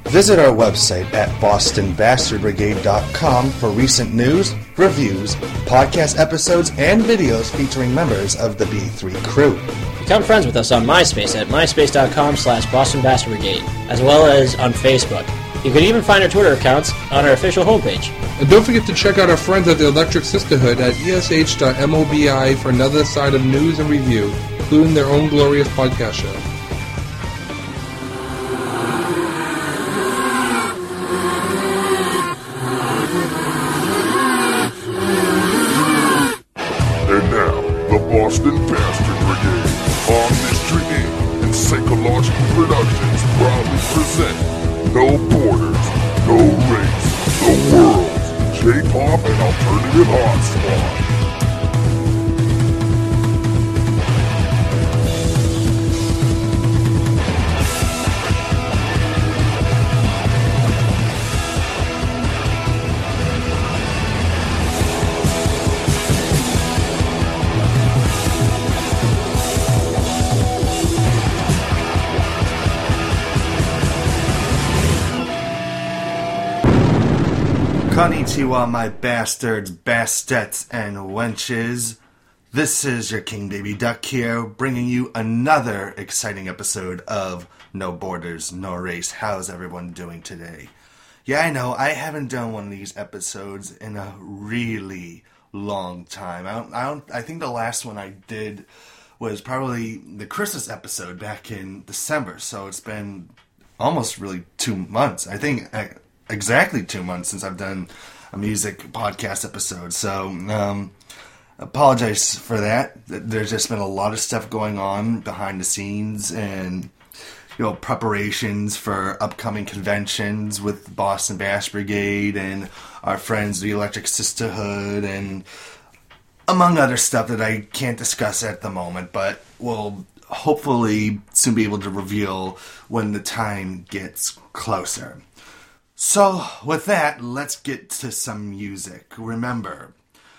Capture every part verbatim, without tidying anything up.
Visit our website at boston bastard brigade dot com for recent news, reviews, podcast episodes, and videos featuring members of the B three crew. Become friends with us on MySpace at myspace dot com slash boston bastard brigade, as well as on Facebook. You can even find our Twitter accounts on our official homepage. And don't forget to check out our friends at the Electric Sisterhood at E S H dot mobi for another side of news and review, including their own glorious podcast show. And now, the Boston Bastard Brigade, on Mystery Incorporated and Psychological Productions proudly present No Borders, No Race, The World's J-Pop and Alternative Hotspot. Konnichiwa, my bastards, bastettes, and wenches. This is your King Baby Duck here, bringing you another exciting episode of No Borders, No Race. How's everyone doing today? Yeah, I know, I haven't done one of these episodes in a really long time. I don't, I don't, I think the last one I did was probably the Christmas episode back in December, so it's been almost really two months. I think... I, exactly two months since I've done a music podcast episode. So, um, apologize for that. There's just been a lot of stuff going on behind the scenes and, you know, preparations for upcoming conventions with Boston Bash Brigade and our friends, the Electric Sisterhood, and among other stuff that I can't discuss at the moment, but we'll hopefully soon be able to reveal when the time gets closer. So, with that, let's get to some music. Remember,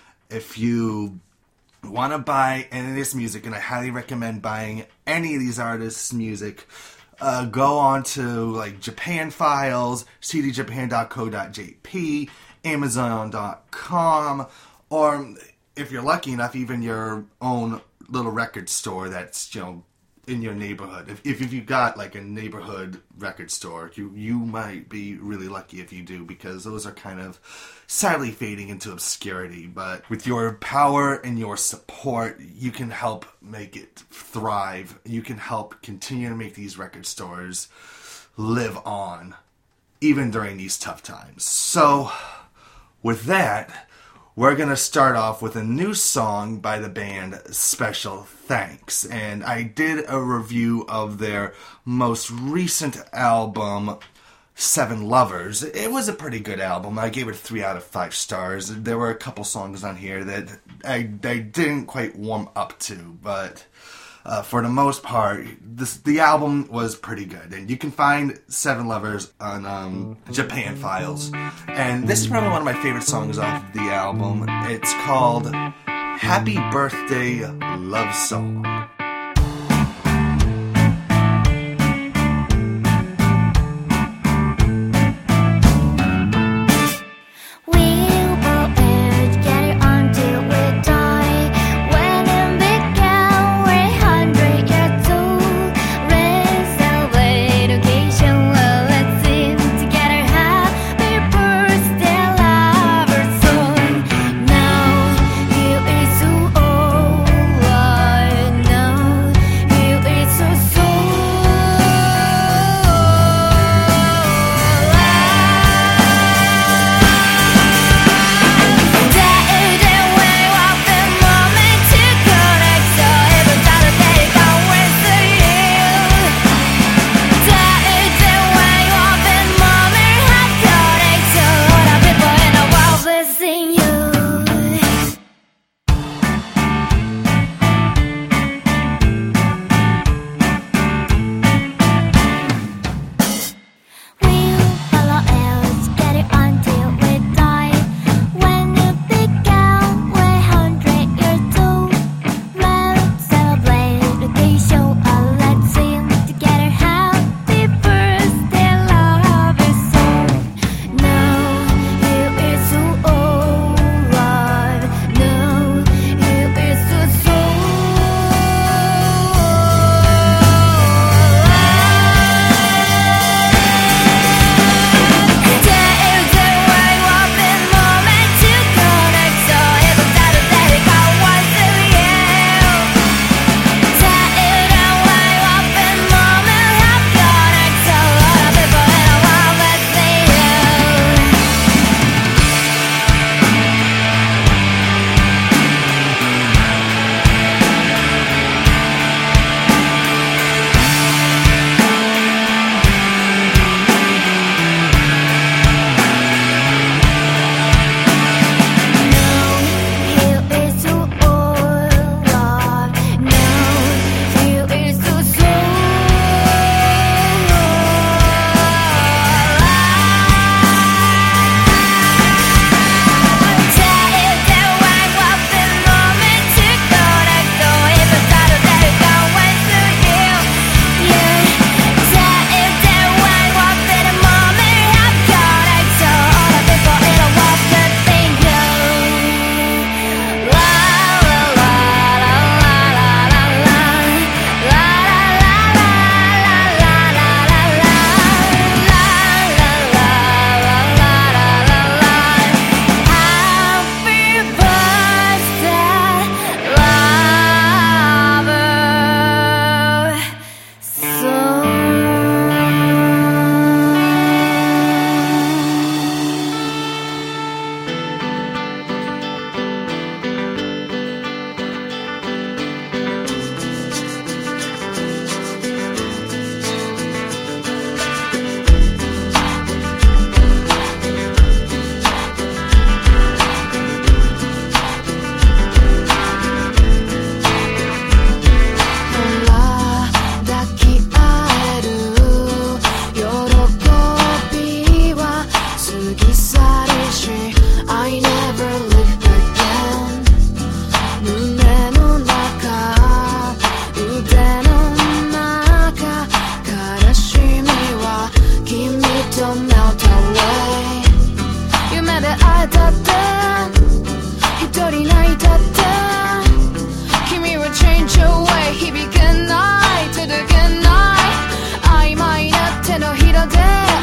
if you want to buy any of this music, and I highly recommend buying any of these artists' music, uh, go on to, like, Japan Files, c d japan dot co dot j p, amazon dot com, or, if you're lucky enough, even your own little record store that's, you know, in your neighborhood. If, if if you've got like a neighborhood record store, you you might be really lucky if you do, because those are kind of sadly fading into obscurity. But with your power and your support, you can help make it thrive. You can help continue to make these record stores live on, even during these tough times. So, with that, we're going to start off with a new song by the band Special Thanks. And I did a review of their most recent album, Seven Lovers. It was a pretty good album. I gave it three out of five stars. There were a couple songs on here that I, I didn't quite warm up to, but uh, for the most part, this, the album was pretty good. And you can find Seven Lovers on um, Japan Files. And this is probably one of my favorite songs off the album. It's called Happy Birthday Love Song. Now you is so old.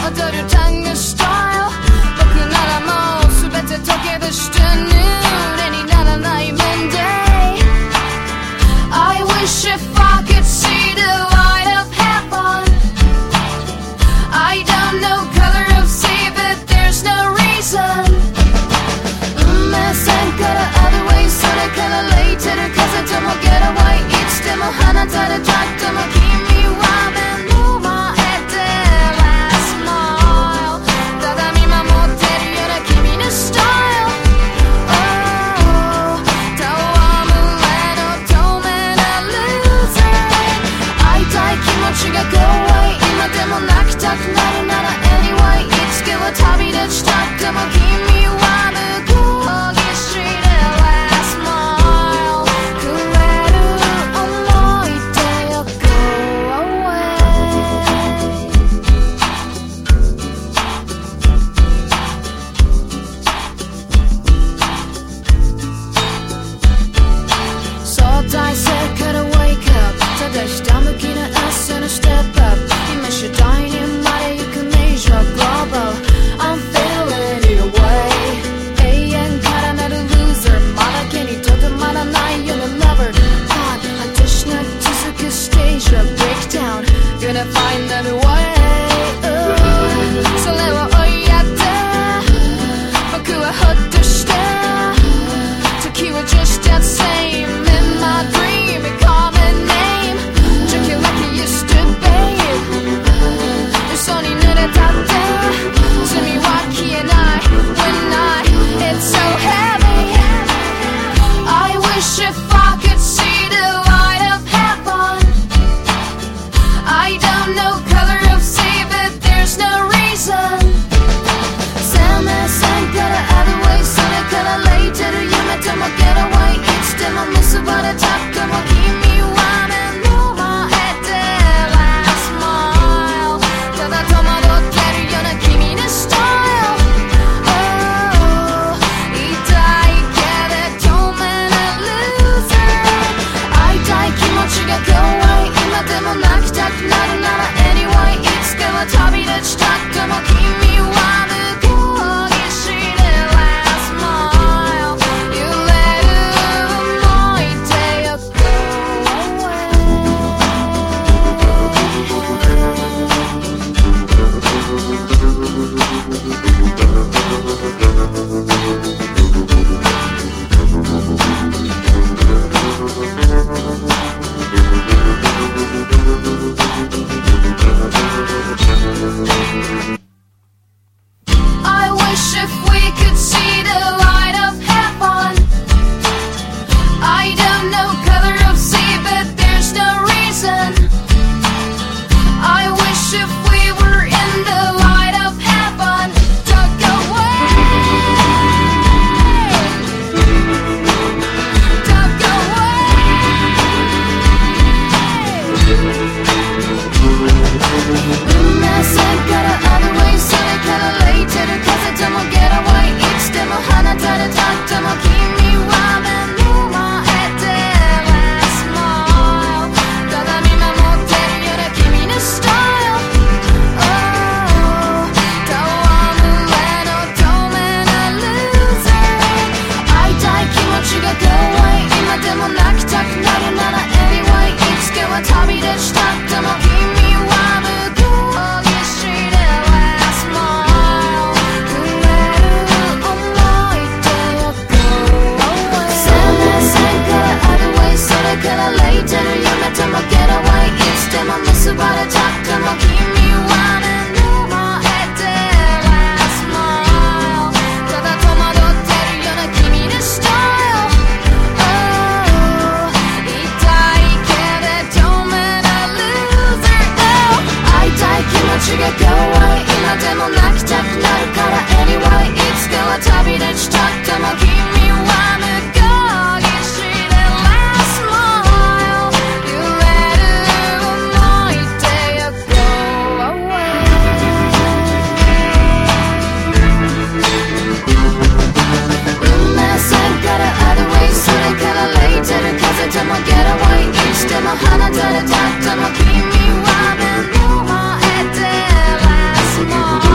踊るタングスタイル僕ならもうすべて溶け出して濡れにならない面で I wish if I could see the light of heaven I don't know color of sea but there's no reason 運命線から other way それからレイてる風とも get away いつでも放たれたくても君は目の前で last mile ただ見守ってるような君のスタイル Oh 戯れの透明な loser 会いたい気持ちが go away 今でも泣きたくなるなら anyway いつかは旅立ちたくても君は向こう岸で last mile くれる思い出よ go away 相対性から wake up ただひたむきな朝の step up 今次第に生まれゆく major global I'm feeling your way 永遠からなる loser まだ手にとどまらないような lover on 果てしなく続く stage of breakdown Gonna find that way それを追いやって僕はほっとして時は just that same in my dream it call my name Just like it used to be 嘘に濡れたって罪は消えない When I it's so heavy I wish if I could see the light of heaven I don't know color of sea but there's no reason 生命線から other way それからレイてる夢とも get away いつでも結ばれたくても君は目の前で last mile ただ戸惑ってるような君のスタイル Oh 痛いけれ透明な loser 会いたい気持ちが go away 今でも泣きたくなるなら anyway いつかは旅立ちたくても君は向こう岸で last mile 揺れる思い出よ go I wish if we could see the light of heaven I don't know color of sea but there's no reason I wish if we were in the light of heaven Tuck away Tuck away 運命線から other way それからレイてる風とも get away いつでも放たれたくても君は目の前で last mile ただ見守ってるような君のスタイル Oh 戯れの透明な loser 会いたい気持ちが go away 今でも泣きたくなるなら anyway いつかは旅立ちたくても君は向こう岸で last mile くれる思い出よ go away 生命線から other way それからレイてる夢とも get away いつでも結ばれたくても君は目の前で last mile ただ戸惑ってるような君のスタイル Oh 痛いけれ透明な loser Oh 会いたい気持ちが go away 今でも泣きたくなるから anyway いつかは旅立ちたくても君は向こう岸で last mile 揺れる思い出よ go away 運命線から other way それからレイてる風とも get away いつでも放たれたくても君は目の前で last mile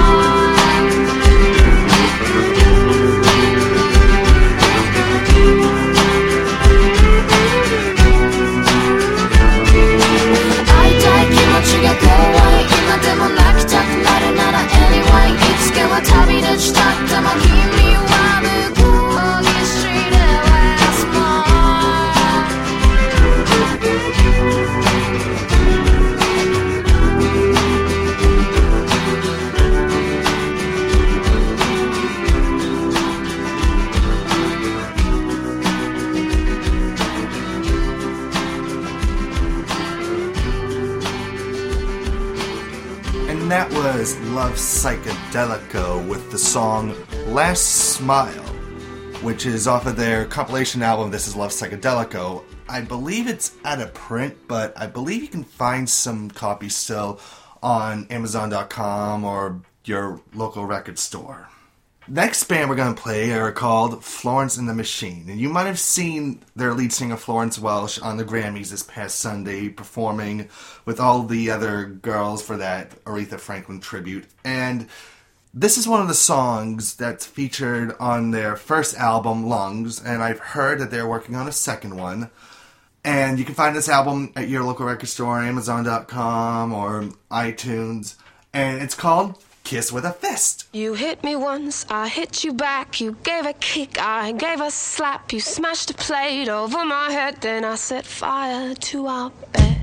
Love Psychedelico with the song Last Smile, which is off of their compilation album This Is Love Psychedelico. I believe it's out of print, but I believe you can find some copies still on Amazon dot com or your local record store. Next band we're going to play are called Florence and the Machine. And you might have seen their lead singer Florence Welch on the Grammys this past Sunday performing with all the other girls for that Aretha Franklin tribute. And this is one of the songs that's featured on their first album, Lungs. And I've heard that they're working on a second one. And you can find this album at your local record store, Amazon dot com or iTunes. And it's called Kiss with a Fist. You hit me once, I hit you back. You gave a kick, I gave a slap. You smashed a plate over my head, then I set fire to our bed.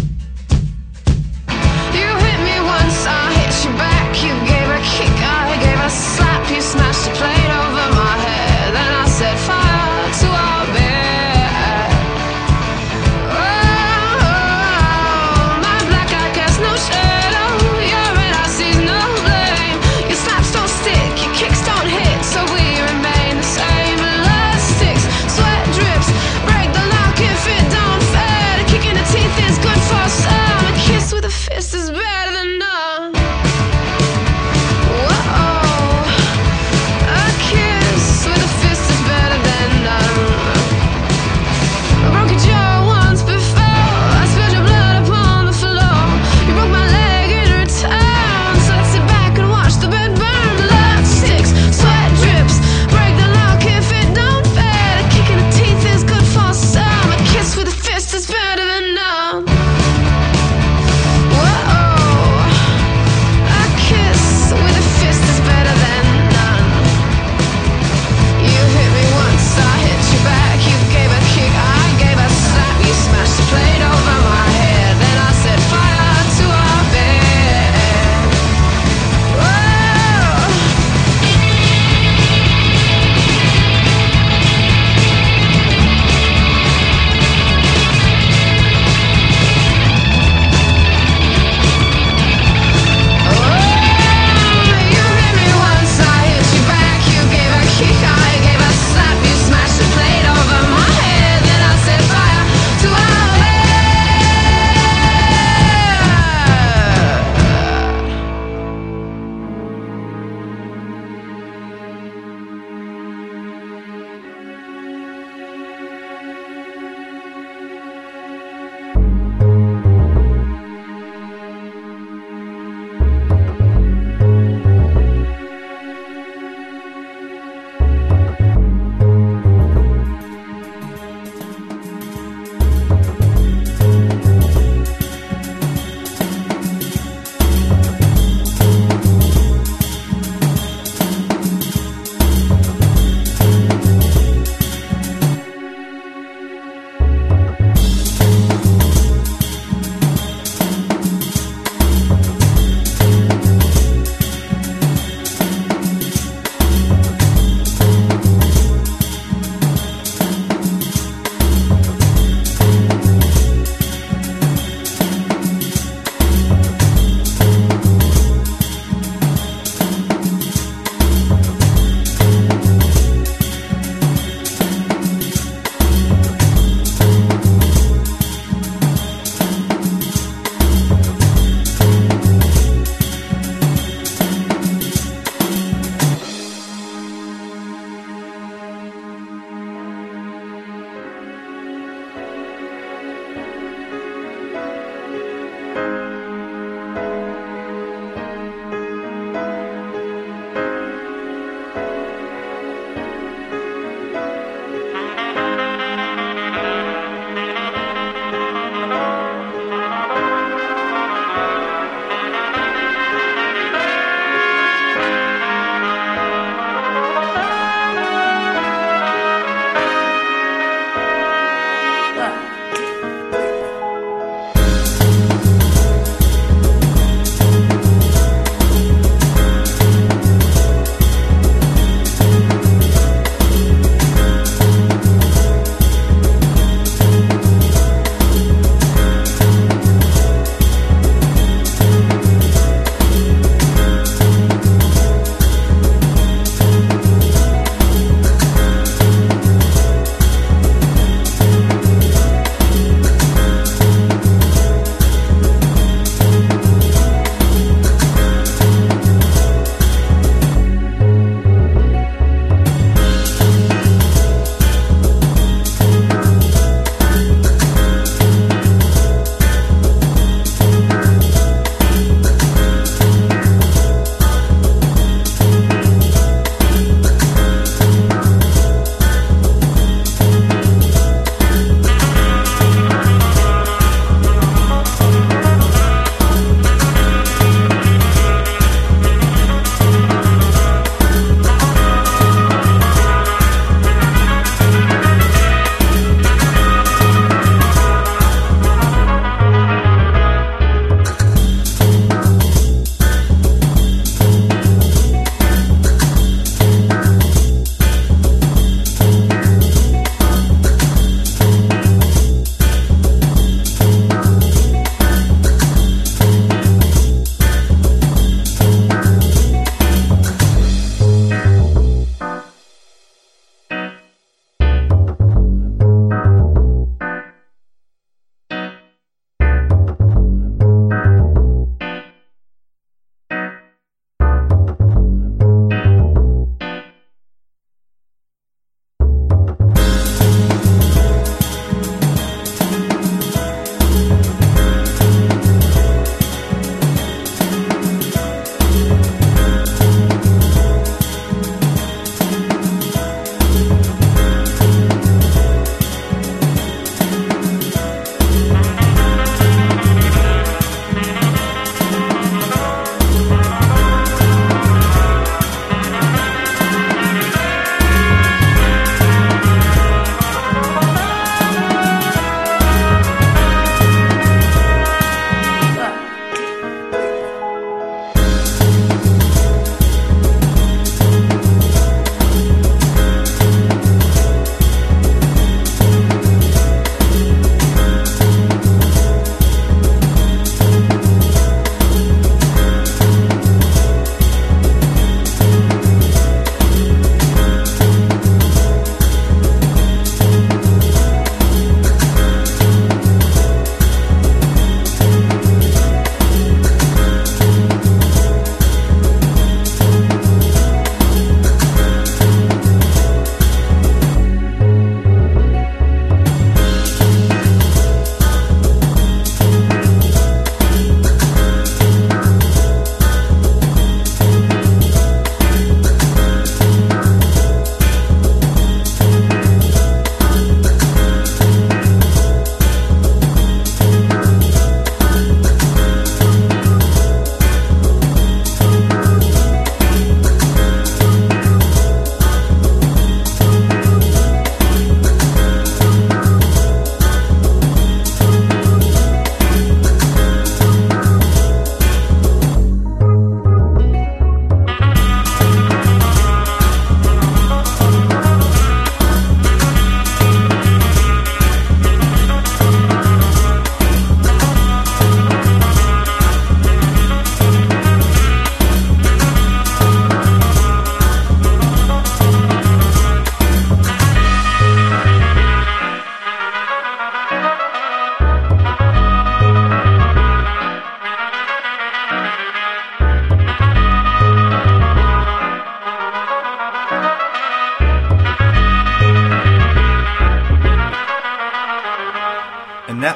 You hit me once, I hit you back. You gave a kick, I gave a slap. You smashed a plate over my head, then I set fire to our bed. Oh, my black eye casts no shadow. Your red eye sees no blame. Your slaps don't stick, your kicks don't hit, so we remain the same. Blood sticks, sweat drips, break the lock if it don't fit. A kick in the teeth is good for some. A kiss with a fist is better than none.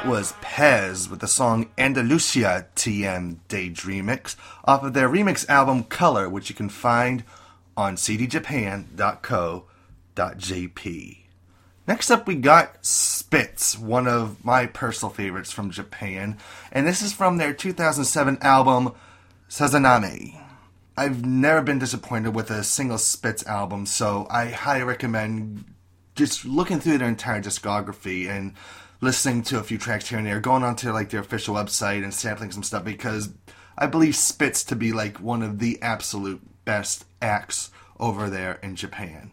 That was Pez with the song Andalusia T M Daydreamix off of their remix album Color, which you can find on c d japan dot co dot j p. Next up we got Spitz, one of my personal favorites from Japan, and this is from their two thousand seven album Sazaname. I've never been disappointed with a single Spitz album, so I highly recommend just looking through their entire discography and listening to a few tracks here and there, going onto like their official website and sampling some stuff, because I believe Spitz to be like one of the absolute best acts over there in Japan.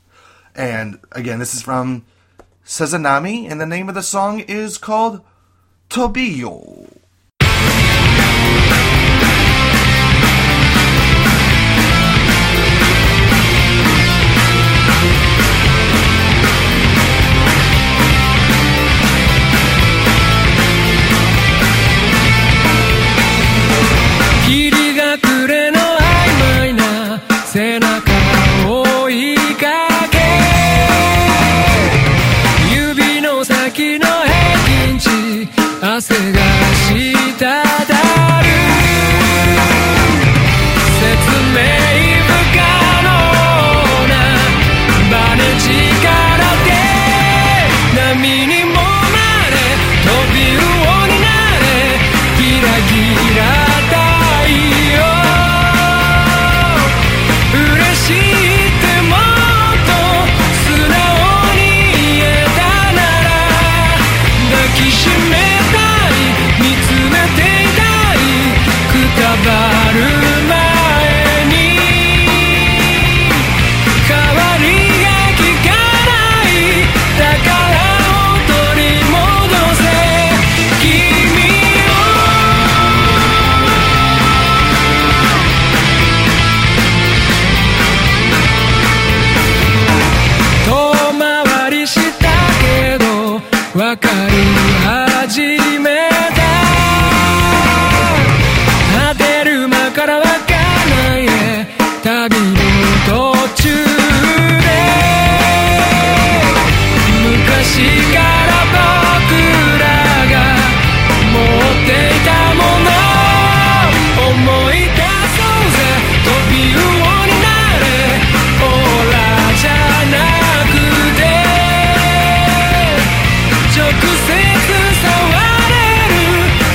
And again, this is from Sazanami, and the name of the song is called Tobiyo.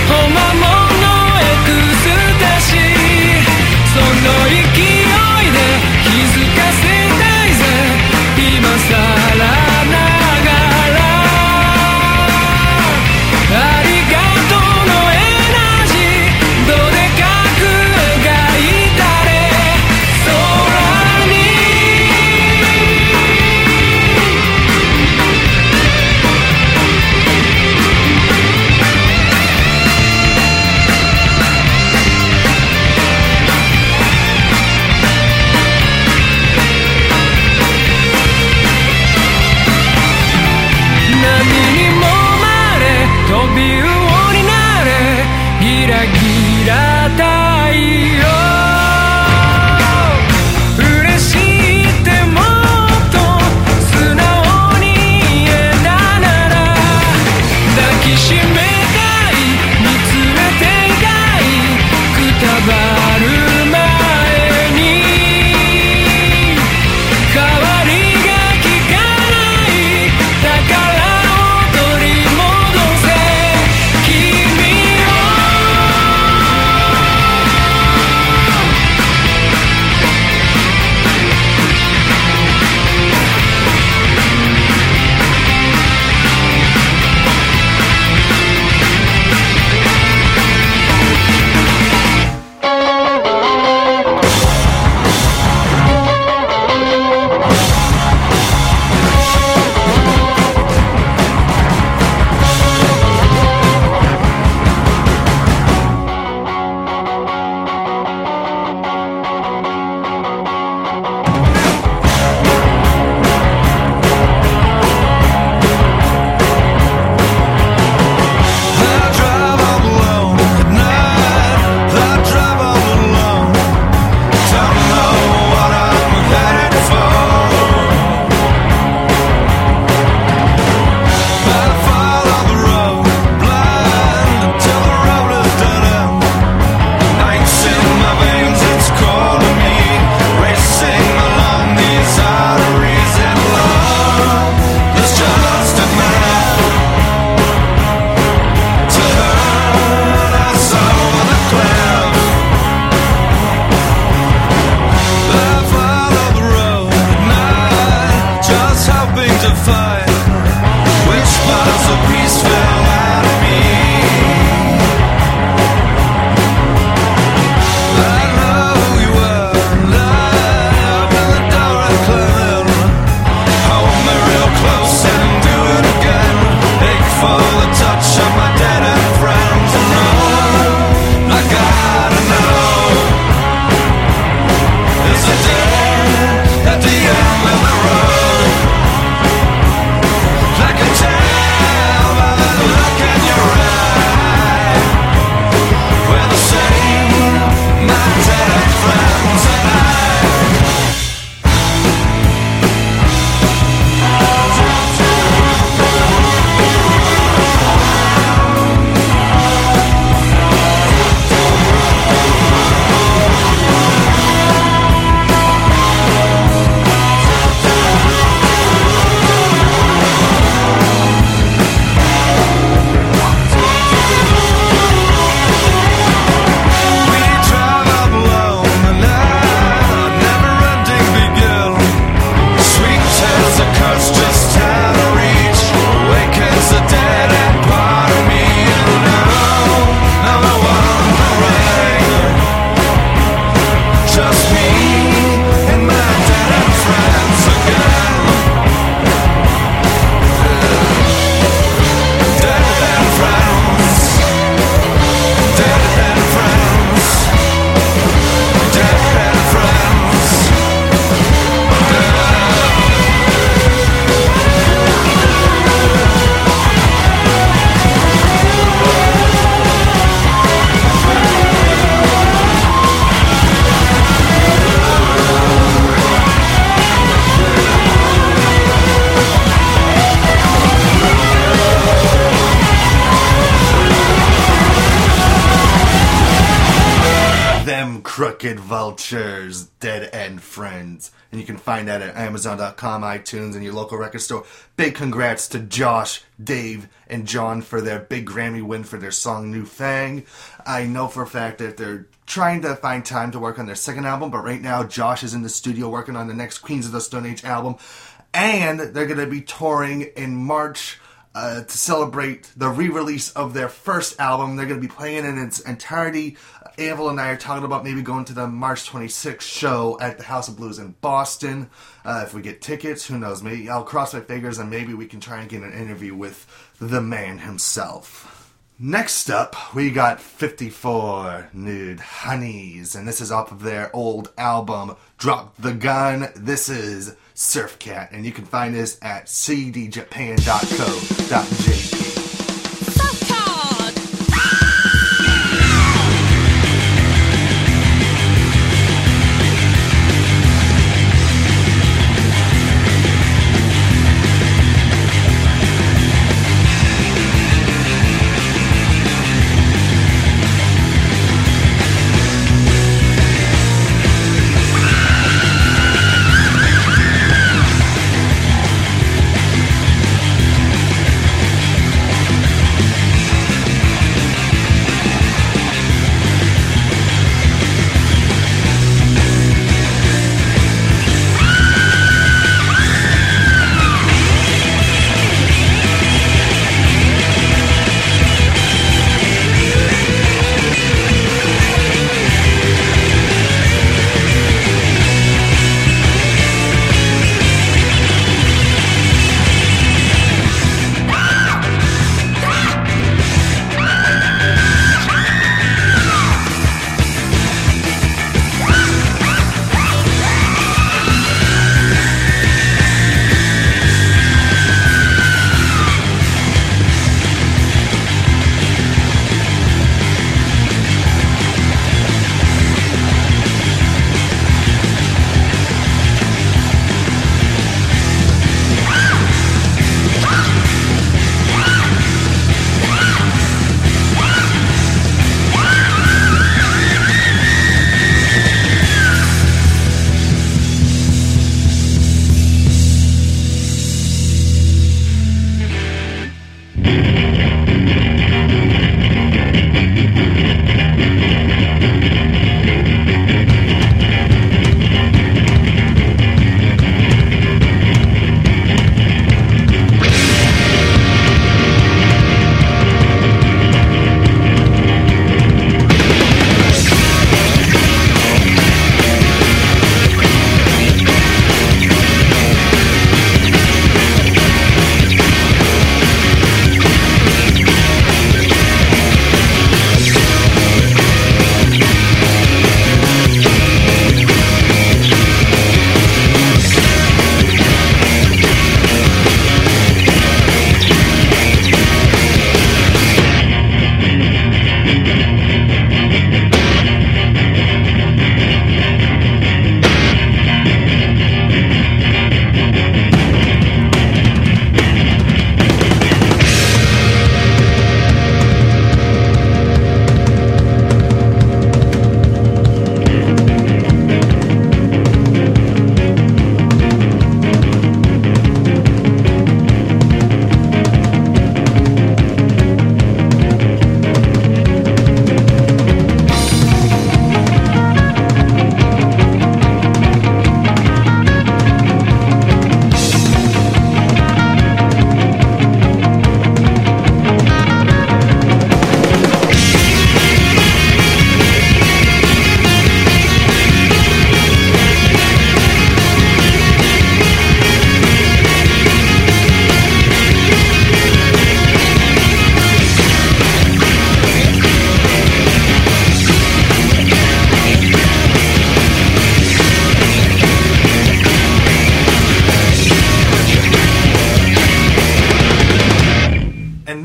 勢いで fight. Which parts of peace fell out of me? I know we were lying up in the door and climbing. Hold me real close and do it again. Ache for the touch of my dead end friends. And know, I gotta know, is it dead at the end of the road? I can tell by the look in your eye, we're the same, my dead friends and I. Crooked Vultures, Dead End Friends. And you can find that at Amazon dot com, iTunes, and your local record store. Big congrats to Josh, Dave, and John for their big Grammy win for their song New Fang. I know for a fact that they're trying to find time to work on their second album, but right now Josh is in the studio working on the next Queens of the Stone Age album. And they're going to be touring in March uh, to celebrate the re-release of their first album. They're going to be playing in its entirety. Avril and I are talking about maybe going to the March twenty-sixth show at the House of Blues in Boston. Uh, if we get tickets, who knows? Maybe I'll cross my fingers and maybe we can try and get an interview with the man himself. Next up, we got fifty-four Nude Honeys, and this is off of their old album, Drop the Gun. This is Surf Cat, and you can find this at c d japan dot co dot j p. I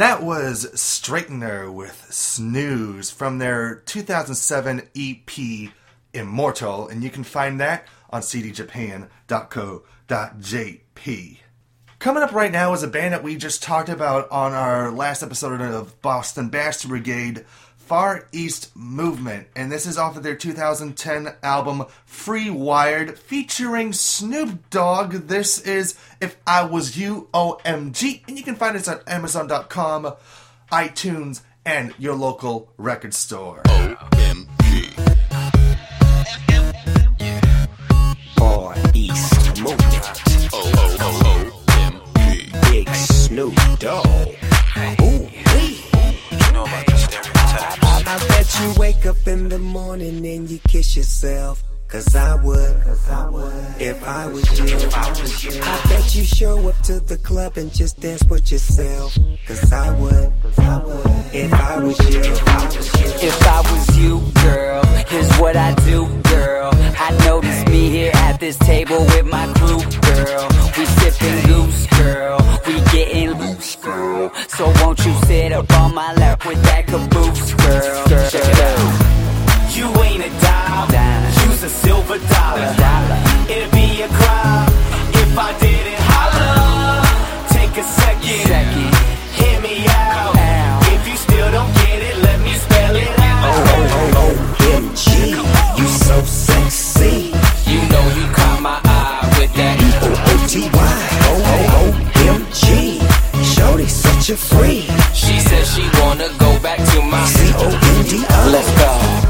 that was Straightener with Snooze from their two thousand seven E P Immortal, and you can find that on c d japan dot co dot j p. Coming up right now is a band that we just talked about on our last episode of Boston Bastard Brigade, Far East Movement, and this is off of their two thousand ten album Free Wired, featuring Snoop Dogg. This is If I Was You, O M G, and you can find us on amazon dot com, iTunes, and your local record store. O M G. Far East Movement. O O O O M G. Big Snoop Dogg. Ooh, wee. You know about the stereotypes. I, I bet you wake up in the morning and you kiss yourself. Cause I would, Cause I would. If I was you. If I was you. I bet you show up to the club and just dance with yourself. Cause I would, Cause I would. If I was you. If I was you. If I was you, girl, here's what I do, girl. I notice me here at this table with my crew, girl. We sipping loose, girl. We getting loose, girl. So won't you sit up on my lap with that caboose, girl? girl. Check it out. You ain't a dime, you's a silver dollar. It'd be a crime if I didn't holler. Take a second, hear me out. If you still don't get it, let me spell it out. Oh, oh, oh, O M G, you so sexy. You know you caught my eye with that E O O T Y, oh, oh, O M G. Shorty such a freak. She said she wanna go back to my C O N D O. Let's go.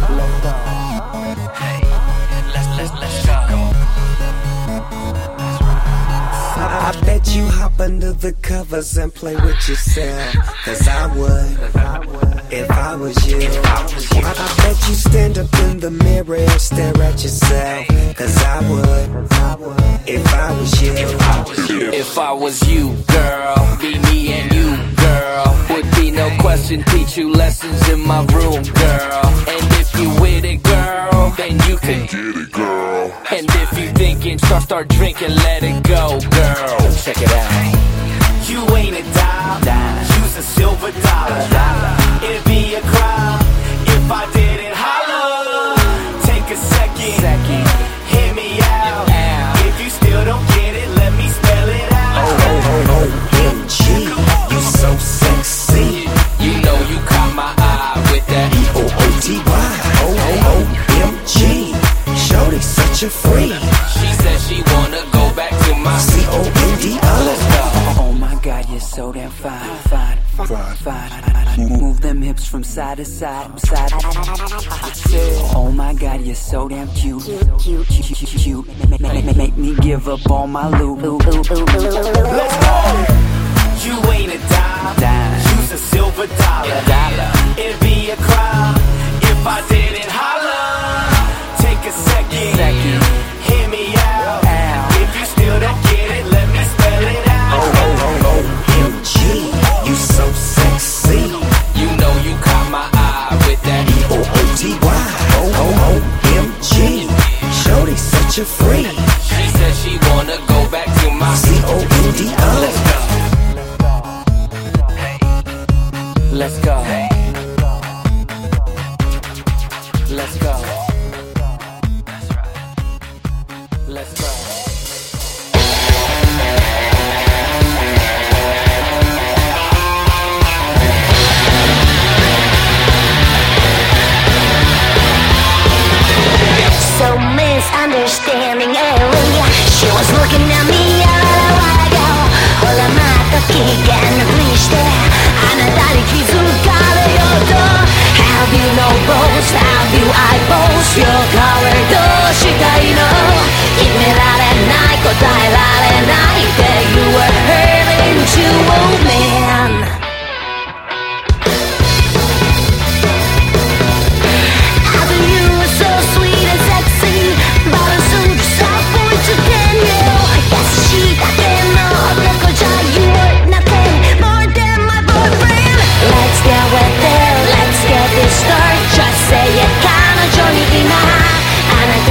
I bet you hop under the covers and play with yourself. Cause I would, if I was you. I, I bet you stand up in the mirror and stare at yourself. Cause I would, if I was you. If I was you, girl, be me and you, girl. Would be no question, teach you lessons in my room, girl. And if you with it, girl, then you can Get it, girl. And if you thinking, start, start drinking, let it go, girl. Check it out. You ain't a dime, you's a silver dollar. It'd be a crime if I didn't holler. Take a second, hear me out. If you still don't get it, let me spell it out. Oh, oh, oh, O M G, you so sexy. You know you caught my eye with that E O O T Y, oh, oh, O M G. Shorty such a freak. She said she wanna go back to my C O N D O. Oh my God, you're so damn fine, fine, fine, fine. Move them hips from side to side, side. Oh my God, you're so damn cute, cute, cute, cute, cute. Make, make, make me give up all my loot. Let's go. You ain't a dime, you's a silver dollar. It'd be a crime if I didn't holler. Take a second, hear me out. If you still don't get it, let me spell it out. Oh, oh, oh, O M G, you so sexy. You know you caught my eye with that E O O T Y, oh, oh, O M G. Shorty such a freak. She said she wanna go back to my C O N D O. Let's go. Let's go. Let's go. So misunderstanding area. She was looking at me a little while ago. ほらまた機嫌なふりしてあなたに気づかれようと Have you no balls? Have you eyeballs? Your color どうしたいの決められない答えられないで You were hurting to a man Let's get this started. Just say it, 彼女に今あなた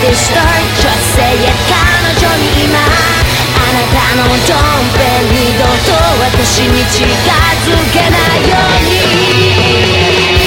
you start just say it 彼女に今あなたのドンペン二度と私に近づけないように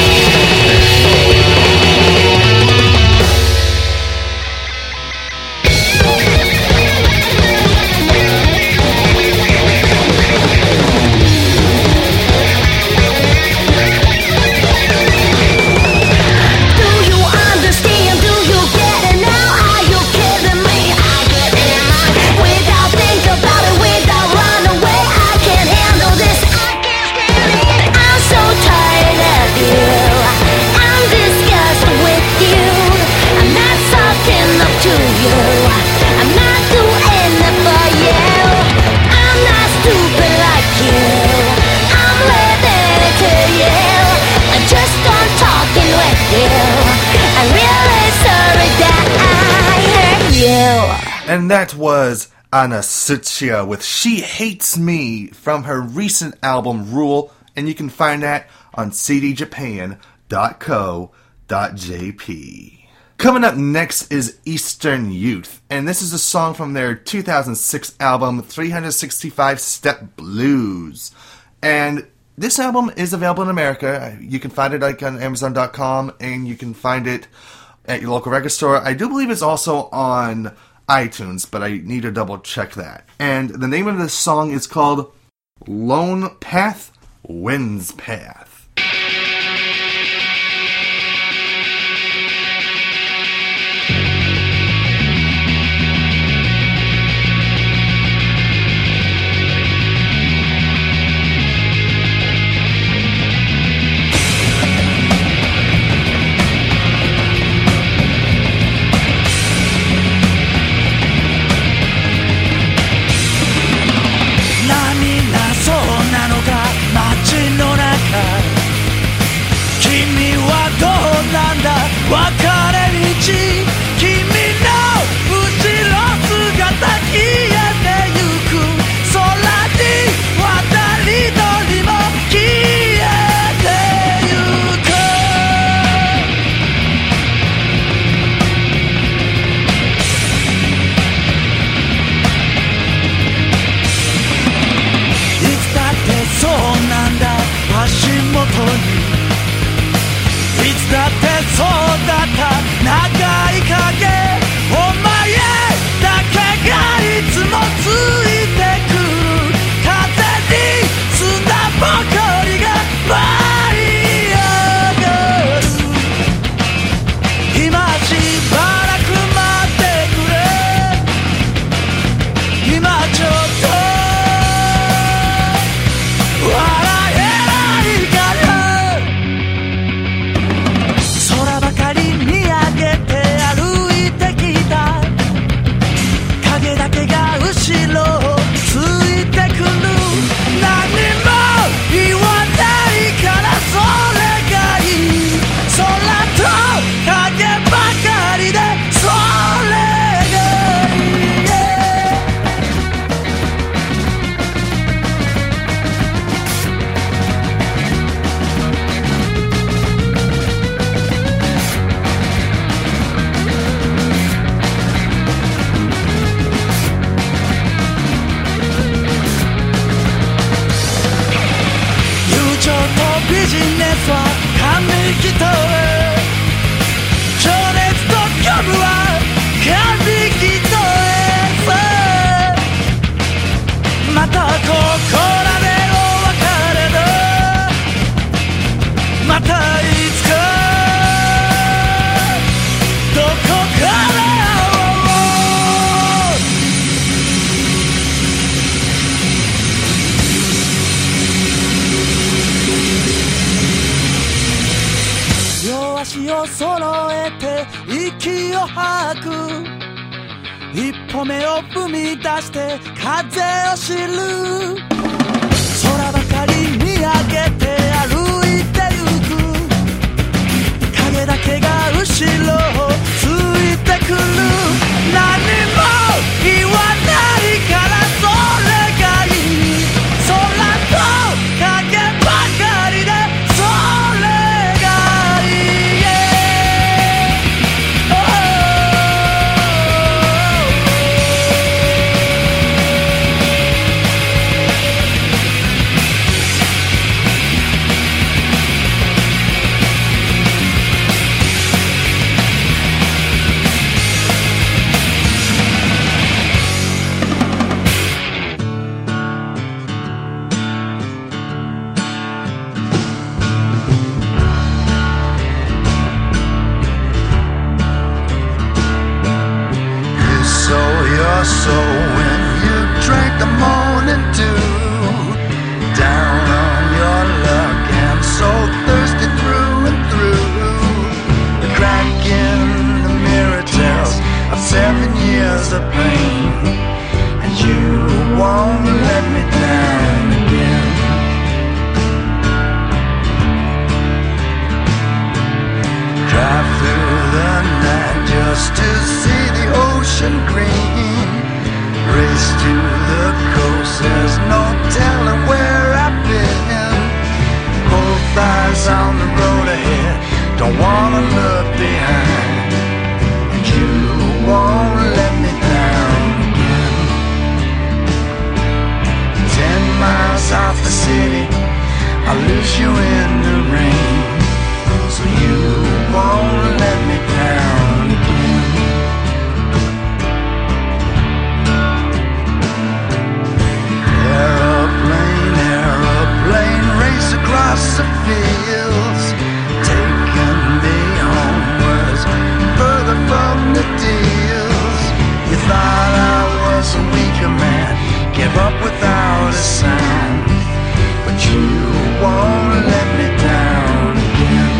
And that was Anasuchia with She Hates Me from her recent album Rule, and you can find that on c d japan dot co dot j p. Coming up next is Eastern Youth, and this is a song from their two thousand six album three sixty-five Step Blues. And this album is available in America. You can find it like on amazon dot com, and you can find it at your local record store. I do believe it's also on iTunes, but I need to double check that. And the name of this song is called Lone Path, Wind's Path. 一歩目を踏み出して風を知る空ばかり見上げて歩いてゆく影だけが後ろをついてくる何も言わないからそれがいい空と影ばかりでそれがいい、yeah. oh. I'll lose you in the rain. So you won't let me down again. Aeroplane, aeroplane, race across the fields, taking me homewards, further from the deals. You thought I was a weaker man, give up without a sound, but you won't let me down again.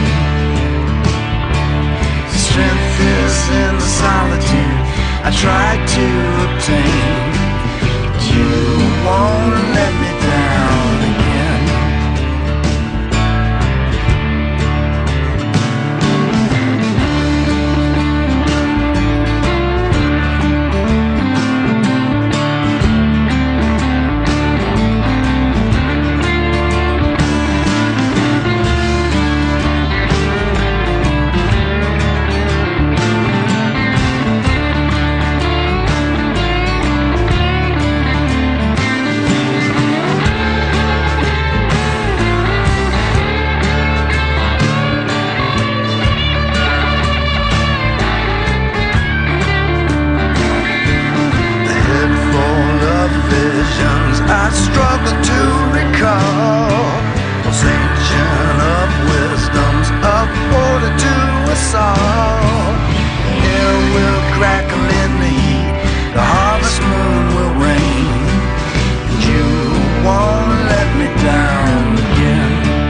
Strength is in the solitude I tried to obtain. You won't let me down again. I struggle to recall those ancient of wisdoms afforded to us all. Air will crackle in the heat, the harvest moon will rain, and you won't let me down again.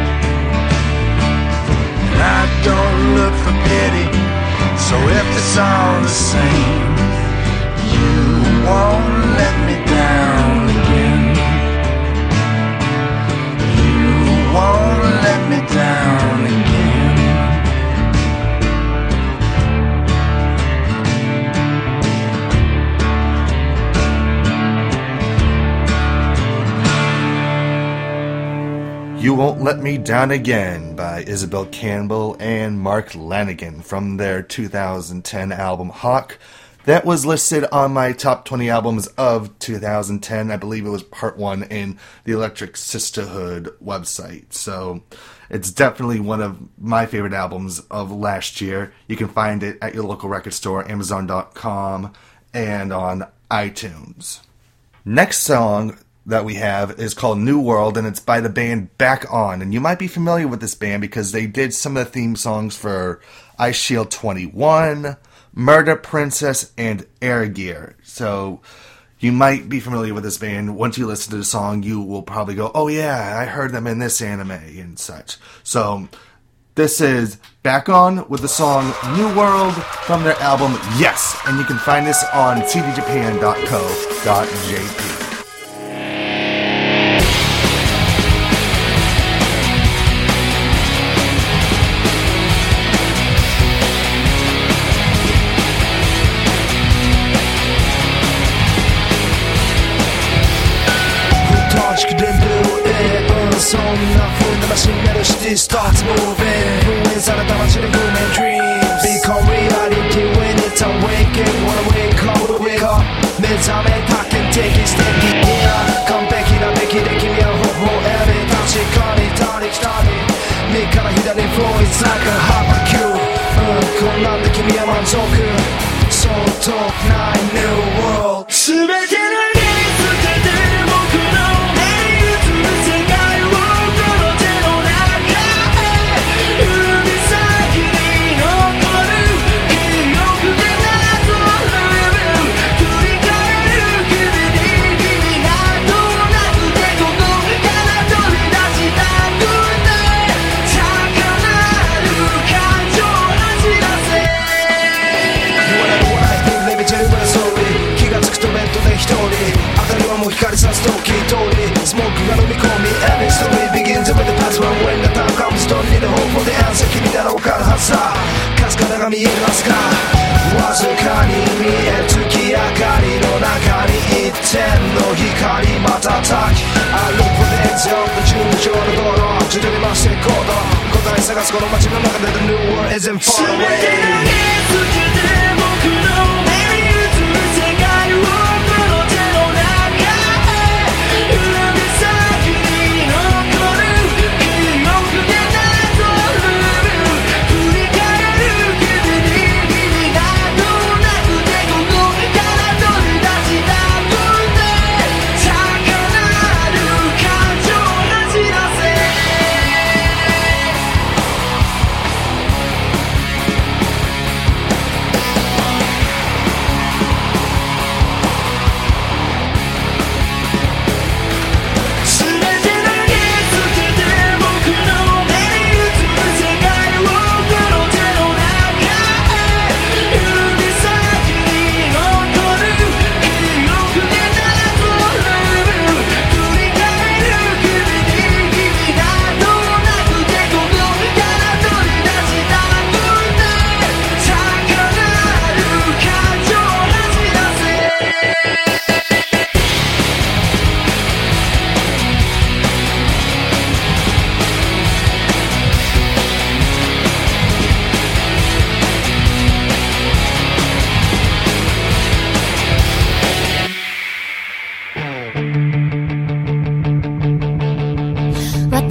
And I don't look for pity, so if it's all the same, you won't let me down again. Won't let me down again. You Won't Let Me Down Again by Isabel Campbell and Mark Lanegan from their two thousand ten album Hawk. That was listed on my top twenty albums of two thousand ten. I believe it was part one in the Electric Sisterhood website. So it's definitely one of my favorite albums of last year. You can find it at your local record store, amazon dot com, and on iTunes. Next song that we have is called New World, and it's by the band Back On. And you might be familiar with this band because they did some of the theme songs for Ice Shield twenty-one, Murder Princess, and Air Gear. So you might be familiar with this band. Once you listen to the song, you will probably go, oh yeah, I heard them in this anime and such. So this is Back On with the song New World from their album Yes. And you can find this on c d japan dot co dot j p. そんな風なマシンメロシティ starts moving 封印された街の human dreams Become reality when it's awakened Wanna wake up, wake up 目覚めた剣的ステッキいや完璧なべきで君は微笑み確かに他力他力右から左に flow it's like a barbecue うんこんなんで君は満足そう遠くない new world 全ての光さす時通りスモークが飲み込み Every story begins with the past one when the time comes Don't need a hope for the answer 君なら分かるはずさかすかだが見えますかわずかに見える月明かりの中に一点の光瞬き I look for the exit of the 順調の道路徐々に回していこうと答え探すこの街の中で The new world isn't far away 全て投げつけて僕の目に映る世界をこの手の中 You'll be sad, you need no clue.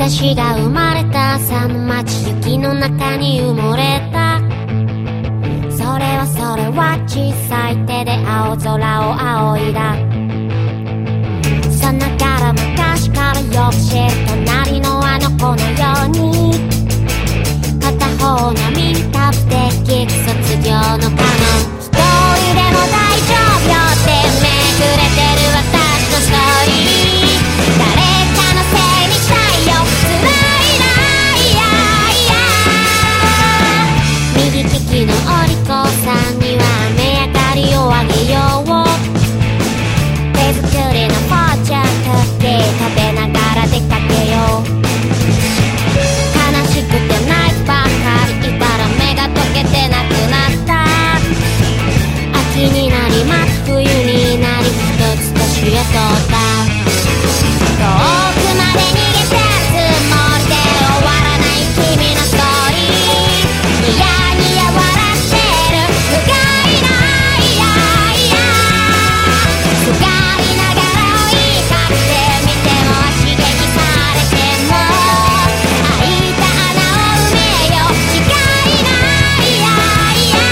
私が生まれた朝の街雪の中に埋もれた。それはそれは小さい手で青空を仰いだ。さながら昔からよく知る隣のあの子のように、片方波に立って聞く卒業のカノン。一人でも大丈夫よってめくれてる私のストーリー、誰かのせいにしたいよ辛いないやいや。右利きのお利口さんには雨上がりをあげよう。手作りのフォーチュンクッキー食べながら出かけよう。悲しくて泣いてばっかりいたら目が溶けてなくなった。秋になりまた冬になり一つ年へとった。遠くまで逃げてるつもりで終わらない君のストーリー、ニヤニヤ笑ってる不甲斐ないやいや。すがりながら追いかけてみても刺激されても開いた穴を埋めよ違いないやいや。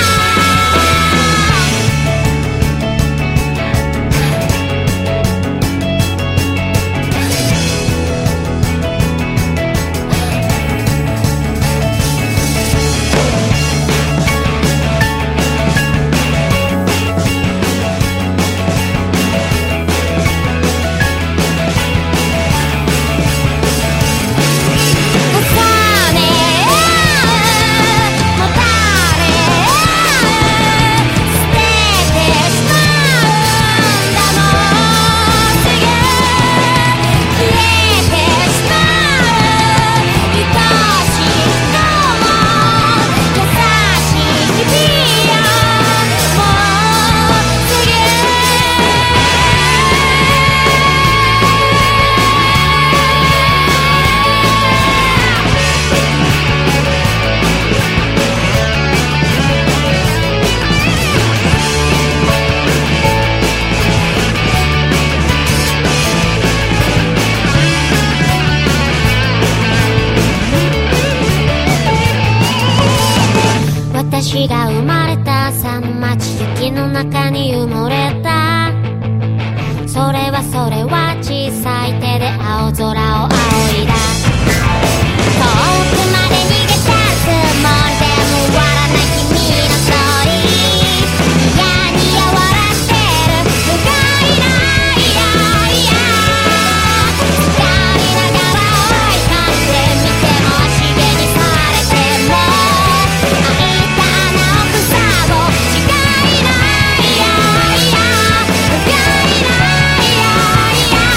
私が生まれた朝の街雪の中に埋もれた。それはそれは小さい手で青空を仰いだ。遠くまで逃げたつもりでも終わらない君のストーリー、ニヤニヤ笑ってる不甲斐ないやいや。光りながら追いかけてみても刺激されても開いた穴を塞ごう違いないやいや。不甲斐ないやいや。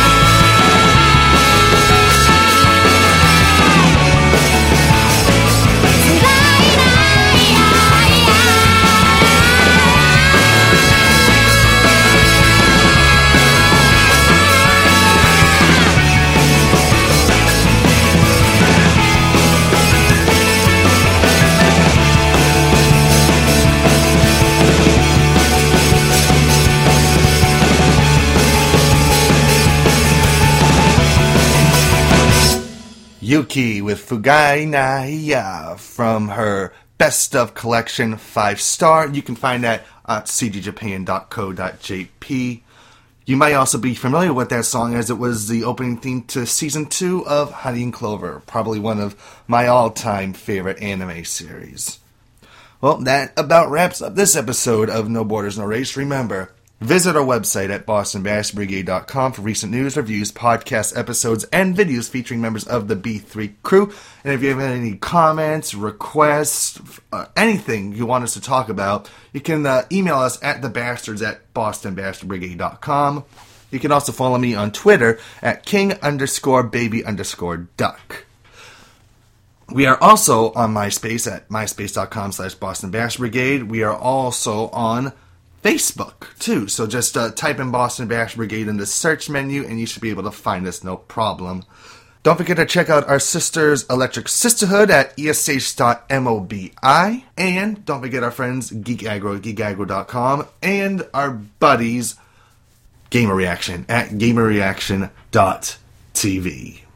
Yuki with Fugai Naya from her Best of Collection five star. You can find that at c g japan dot co dot j p. You might also be familiar with that song as it was the opening theme to Season two of Honey and Clover, probably one of my all-time favorite anime series. Well, that about wraps up this episode of No Borders, No Race. Remember, visit our website at boston bash brigade dot com for recent news, reviews, podcast episodes, and videos featuring members of the B three crew. And if you have any comments, requests, uh, anything you want us to talk about, you can uh, email us at thebastards at boston bash brigade dot com. You can also follow me on Twitter at king underscore baby underscore duck. We are also on MySpace at myspace dot com slash Boston Bash Brigade. We are also on Facebook, too. So just uh, type in Boston Bash Brigade in the search menu, and you should be able to find us no problem. Don't forget to check out our sisters Electric Sisterhood at e s h dot mobi. And don't forget our friends Geek Aggro at geek aggro dot com and our buddies Gamer Reaction at gamer reaction dot t v.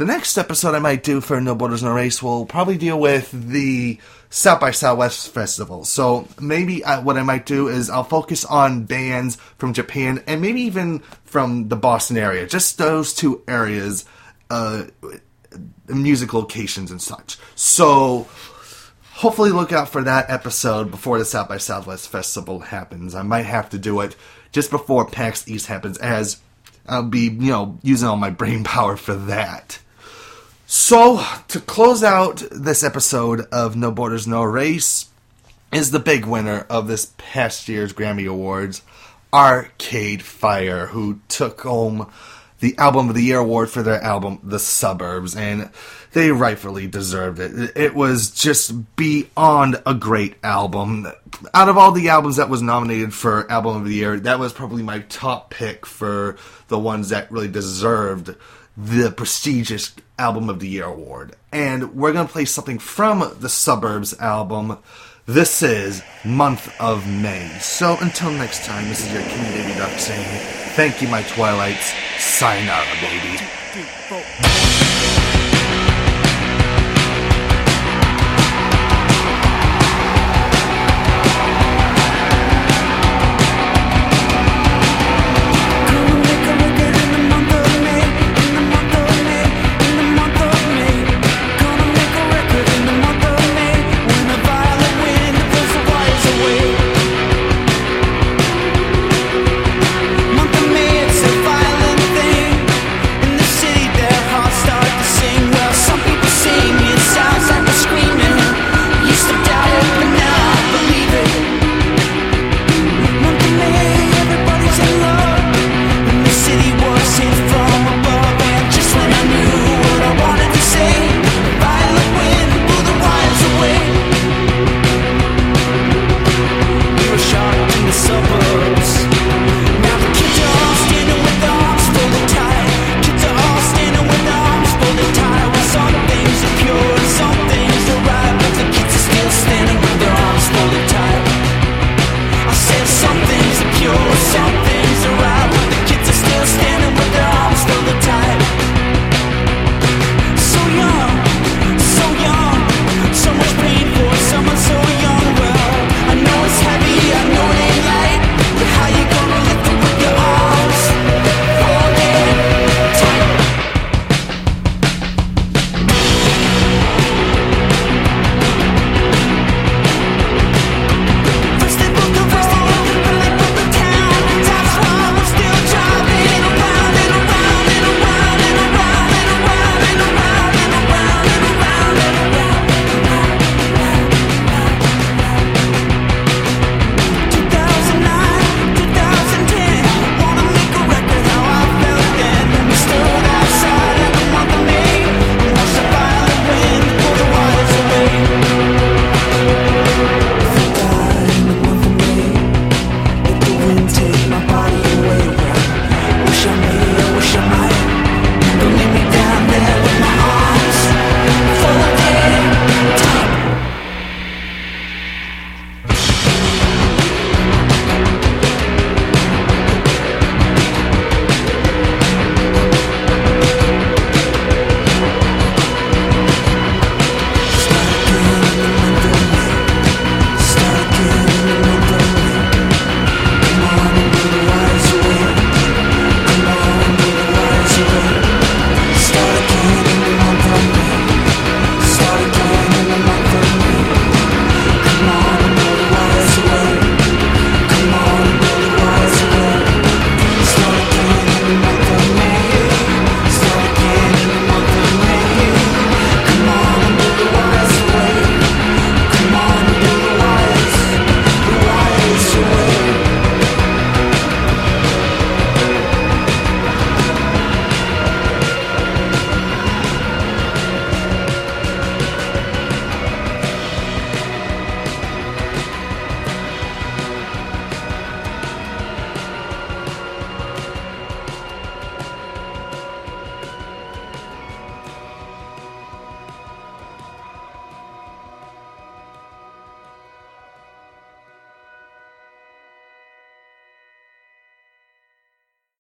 The next episode I might do for No Borders, No Race will probably deal with the South by Southwest Festival. So maybe I, what I might do is I'll focus on bands from Japan and maybe even from the Boston area. Just those two areas, uh, music locations and such. So hopefully look out for that episode before the South by Southwest Festival happens. I might have to do it just before PAX East happens, as I'll be, you know, using all my brain power for that. So, to close out this episode of No Borders, No Race is the big winner of this past year's Grammy Awards, Arcade Fire, who took home the Album of the Year award for their album, The Suburbs, and they rightfully deserved it. It was just beyond a great album. Out of all the albums that was nominated for Album of the Year, that was probably my top pick for the ones that really deserved the prestigious Album of the Year award. And we're going to play something from the Suburbs album. This is Month of May. So until next time, this is your King Baby Duck saying, thank you, my Twilights. Sayonara, baby. Wish I